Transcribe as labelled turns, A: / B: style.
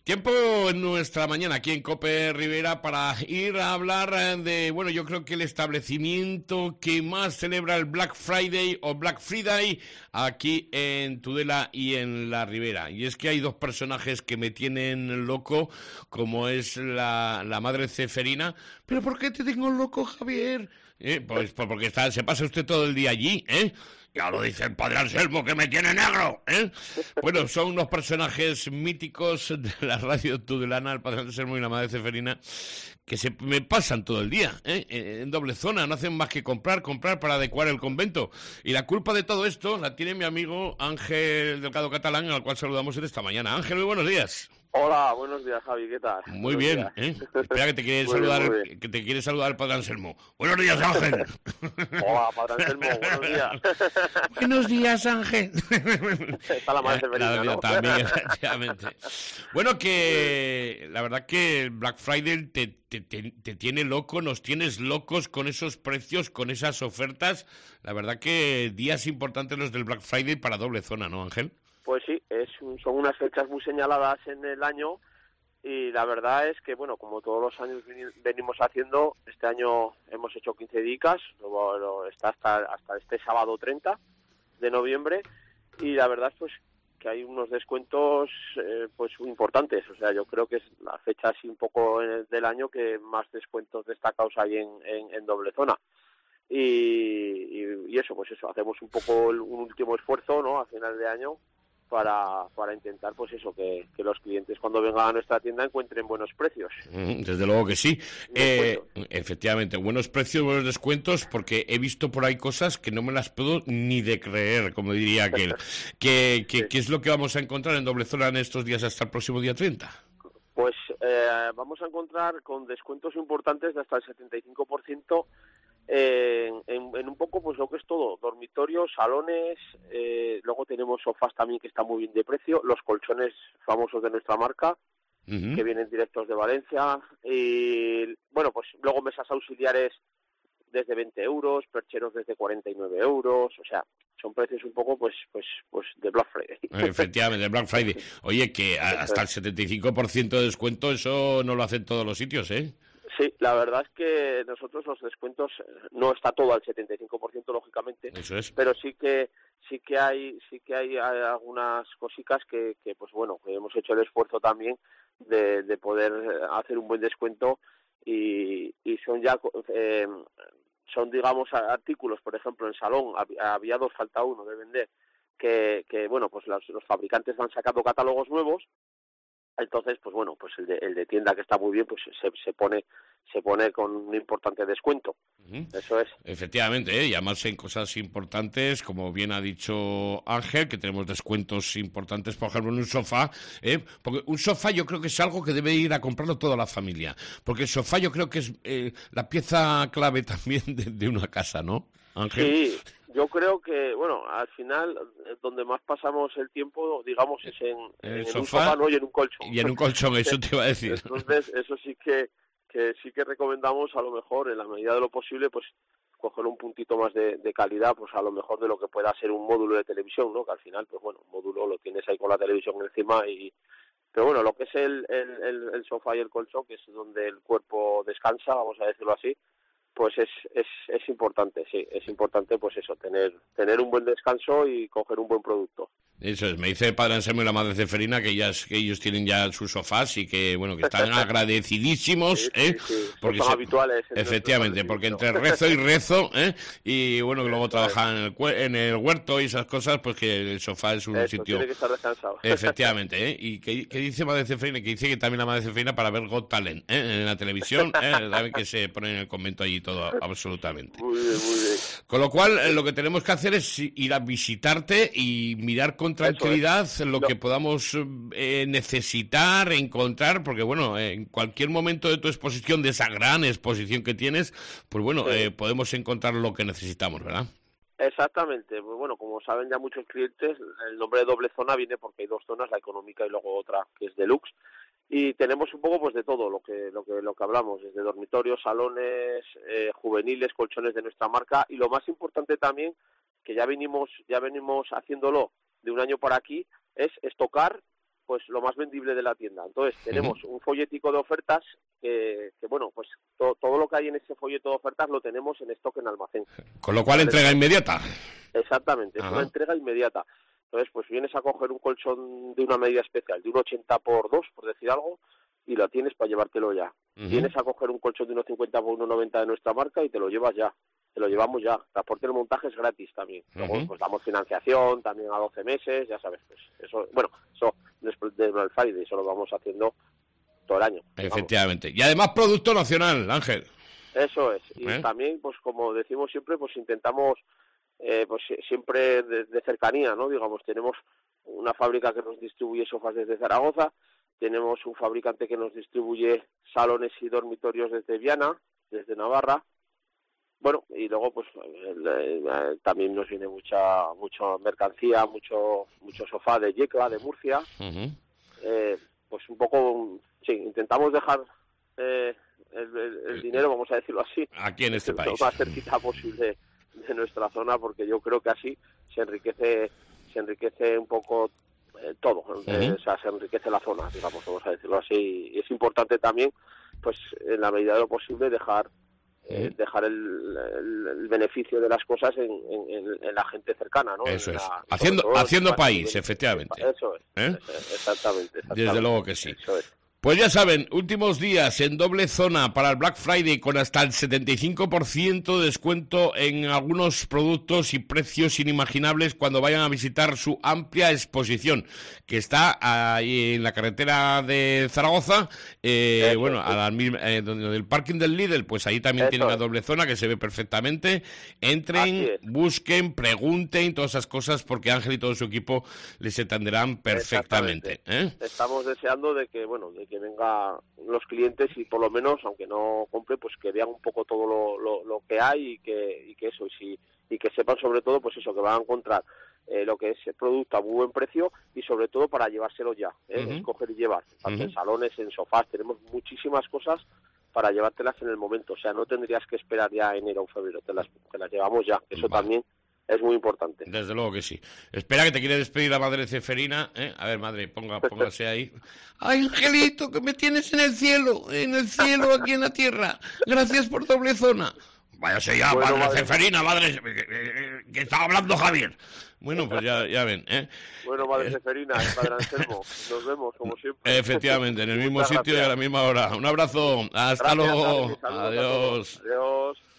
A: Tiempo en nuestra mañana aquí en COPE Rivera para ir a hablar de, bueno, yo creo que el establecimiento que más celebra el Black Friday o Black Friday aquí en Tudela y en la Ribera. Y es que hay dos personajes que me tienen loco, como es la madre Ceferina. ¿Pero por qué te tengo loco, Javier? Pues porque se pasa usted todo el día allí, ¿eh? Ya lo dice el padre Anselmo, que me tiene negro, ¿eh? Bueno, son unos personajes míticos de la radio tudelana, el padre Anselmo y la madre Ceferina, que se me pasan todo el día, en doble zona, no hacen más que comprar para adecuar el convento. Y la culpa de todo esto la tiene mi amigo Ángel Delgado Catalán, al cual saludamos esta mañana. Ángel, muy buenos días.
B: Hola, buenos días, Javi, ¿qué tal?
A: Muy bien, ¿eh? Espera, que te quiere saludar el padre Anselmo. Buenos días, Ángel.
B: Hola, padre Anselmo, buenos días.
A: Buenos días, Ángel.
B: Está la madre Ceferina, ¿no?
A: También, efectivamente. Bueno, que la verdad que el Black Friday te tiene loco, nos tienes locos con esos precios, con esas ofertas. La verdad que días importantes los del Black Friday para doble zona, ¿no, Ángel?
B: Pues sí, son unas fechas muy señaladas en el año y la verdad es que, bueno, como todos los años venimos haciendo, este año hemos hecho 15 días, luego está hasta este sábado 30 de noviembre y la verdad es pues que hay unos descuentos pues importantes, o sea, yo creo que es la fecha así un poco del año que más descuentos destacados hay en doble zona. Y eso, pues eso, hacemos un poco un último esfuerzo, ¿no?, a final de año para intentar, pues eso, que los clientes cuando vengan a nuestra tienda encuentren buenos precios.
A: Desde luego que sí. Efectivamente, buenos precios, buenos descuentos, porque he visto por ahí cosas que no me las puedo ni de creer, como diría aquel. ¿Qué es lo que vamos a encontrar en doble zona en estos días hasta el próximo día 30?
B: Pues vamos a encontrar con descuentos importantes de hasta el 75%, en un poco pues lo que es todo, dormitorios, salones, luego tenemos sofás también que están muy bien de precio, los colchones famosos de nuestra marca, que vienen directos de Valencia, y bueno, pues luego mesas auxiliares desde 20 euros, percheros desde 49 euros, o sea, son precios un poco pues de Black Friday.
A: Efectivamente, de Black Friday. Oye, que hasta el 75% de descuento, eso no lo hacen todos los sitios, ¿eh?
B: Sí, la verdad es que nosotros los descuentos no está todo al 75%, lógicamente.
A: Eso es.
B: Pero sí que hay algunas cositas que pues bueno, que hemos hecho el esfuerzo también de poder hacer un buen descuento y son ya son, digamos, artículos, por ejemplo, en salón había dos, falta uno de vender, que bueno, pues los fabricantes van sacando catálogos nuevos. Entonces, pues bueno, pues el de tienda, que está muy bien, pues se pone con un importante descuento. Eso es.
A: Efectivamente, y además en cosas importantes, como bien ha dicho Ángel, que tenemos descuentos importantes, por ejemplo, en un sofá, porque un sofá yo creo que es algo que debe ir a comprarlo toda la familia, porque el sofá yo creo que es la pieza clave también de una casa, ¿no, Ángel?
B: Sí. Yo creo que, bueno, al final, donde más pasamos el tiempo, digamos, es en
A: sofá,
B: un sofá, ¿no?, y en un colchón.
A: Y en un colchón, eso te iba a decir.
B: Entonces, eso sí que sí que recomendamos, a lo mejor, en la medida de lo posible, pues, coger un puntito más de calidad, pues, a lo mejor de lo que pueda ser un módulo de televisión, ¿no?, que al final, pues, bueno, un módulo lo tienes ahí con la televisión encima pero bueno, lo que es el sofá y el colchón, que es donde el cuerpo descansa, vamos a decirlo así, pues es importante, sí, es importante, pues eso, tener un buen descanso y coger un buen producto.
A: Eso es, me dice el padre Anselmo y la madre Ceferina que ellos tienen ya sus sofás y que, bueno, que están agradecidísimos,
B: sí,
A: porque
B: son habituales.
A: Efectivamente, porque entre rezo y rezo, y bueno, que luego trabajan en el huerto y esas cosas, pues que el sofá es un sitio...
B: tiene que estar descansado.
A: Efectivamente, y que dice madre Ceferina, que dice que también la madre Ceferina para ver Got Talent, en la televisión, saben que se pone en el convento allí todo, absolutamente.
B: Muy bien.
A: Con lo cual, lo que tenemos que hacer es ir a visitarte y mirar con tranquilidad lo que podamos necesitar, encontrar, porque bueno, en cualquier momento de tu exposición, de esa gran exposición que tienes, pues bueno, podemos encontrar lo que necesitamos, ¿verdad?
B: Exactamente, pues bueno, como saben ya muchos clientes, el nombre de doble zona viene porque hay dos zonas, la económica y luego otra que es deluxe, y tenemos un poco pues de todo lo que hablamos, desde dormitorios, salones, juveniles, colchones de nuestra marca, y lo más importante también, que ya venimos haciéndolo de un año para aquí, es estocar pues lo más vendible de la tienda. Entonces tenemos un folletico de ofertas que bueno, pues todo lo que hay en ese folleto de ofertas lo tenemos en stock en almacén.
A: Con lo cual, entrega inmediata.
B: Exactamente, es una entrega inmediata. Entonces, pues vienes a coger un colchón de una medida especial, de 1,80x2, por decir algo, y lo tienes para llevártelo ya. Vienes a coger un colchón de 1,50x1,90 de nuestra marca y te lo llevas ya. Te lo llevamos ya. Transporte del montaje es gratis también. Luego, pues damos financiación también a 12 meses, ya sabes. Pues eso después de Black Friday, eso lo vamos haciendo todo el año.
A: Efectivamente. Vamos. Y además producto nacional, Ángel.
B: Eso es. Y también, pues como decimos siempre, pues intentamos pues siempre de cercanía, ¿no? Digamos, tenemos una fábrica que nos distribuye sofás desde Zaragoza, tenemos un fabricante que nos distribuye salones y dormitorios desde Viana, desde Navarra. Bueno, y luego pues también nos viene mucha mercancía, mucho sofá de Yecla, de Murcia. Pues un poco, sí, intentamos dejar el dinero, vamos a decirlo así,
A: aquí en este país,
B: lo más cerquita posible de nuestra zona, porque yo creo que así se enriquece un poco todo, o sea, se enriquece la zona, digamos, vamos a decirlo así. Y es importante también, pues en la medida de lo posible, dejar el beneficio de las cosas en la gente cercana, ¿no?
A: Eso es. Haciendo país, efectivamente.
B: Eso es. Exactamente.
A: Desde luego que sí. Eso es. Pues ya saben, últimos días en doble zona para el Black Friday con hasta el 75% de descuento en algunos productos y precios inimaginables cuando vayan a visitar su amplia exposición, que está ahí en la carretera de Zaragoza, bueno, donde el parking del Lidl, pues ahí también tienen una doble zona que se ve perfectamente. Entren, busquen, pregunten, todas esas cosas, porque Ángel y todo su equipo les atenderán perfectamente.
B: Estamos deseando de que vengan los clientes y por lo menos, aunque no compren, pues que vean un poco todo lo que hay y que sepan sobre todo, pues eso, que van a encontrar lo que es el producto a muy buen precio y sobre todo para llevárselo ya, escoger y llevar, tanto en salones, en sofás, tenemos muchísimas cosas para llevártelas en el momento, o sea, no tendrías que esperar ya enero o febrero, te las llevamos ya, eso también es muy importante.
A: Desde luego que sí. Espera, que te quiere despedir la madre Ceferina. A ver, madre, póngase ahí. ¡Ay, Angelito, que me tienes en el cielo, aquí en la tierra! Gracias por doble zona. Váyase ya, bueno, madre Ceferina, madre, que estaba hablando Javier. Bueno, pues ya ven.
B: Bueno, madre Ceferina, padre Anselmo, nos vemos como siempre.
A: Efectivamente, en el mismo sitio y a la misma hora. Un abrazo, hasta luego.
B: Adiós.